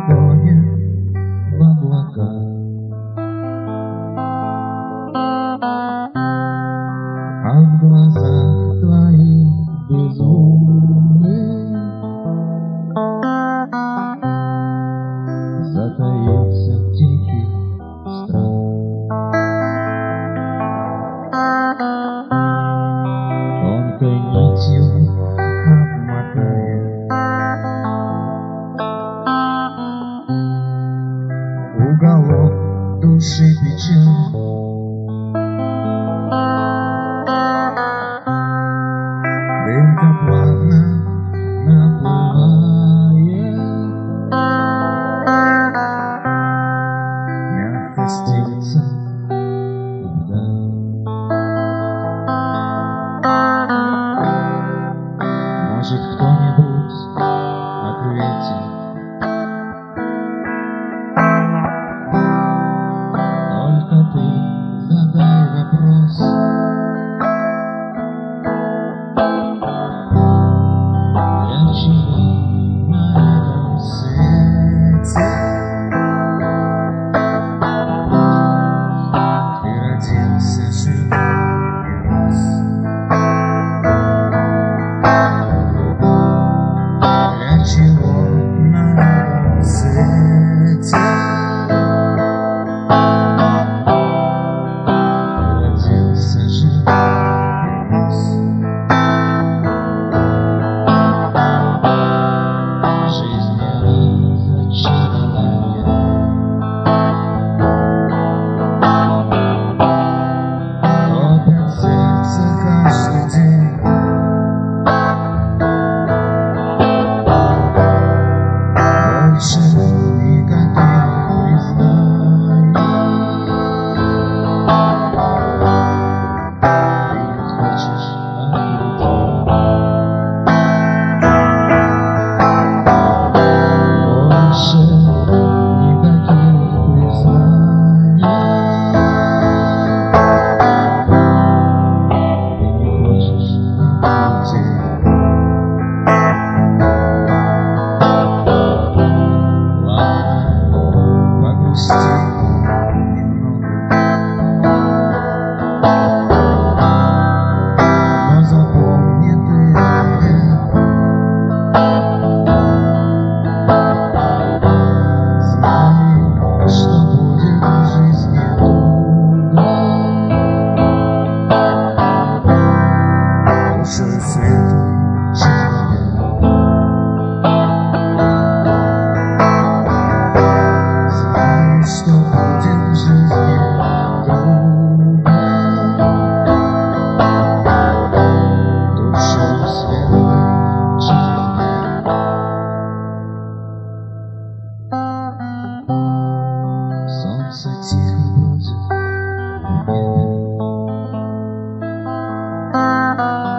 уходит в облака. А в глазах твоих безумных затаился тихий страх. Тонкой нитью обмотая уголок души печаль. Дымка плавно наплывает, мягко стелится вдаль. Может, кто-нибудь ответит, только ты задай вопрос. Для чего на этом свете ты родился, жил и рос? Для чего на этом свете ты родился, жил и рос? Жизнь разочарование, топит сердце каждый день. Больше никаких признаний. Ты не хочешь ответить. Больше никаких признаний. Ты не хочешь ответить. Ладно, погрусти немного, но запомни ты, знай, что будет в жизни туго. Душой светлый человек, знай, что будет в жизни туго. Душой светлый человек. Солнце тихо бродит в небе.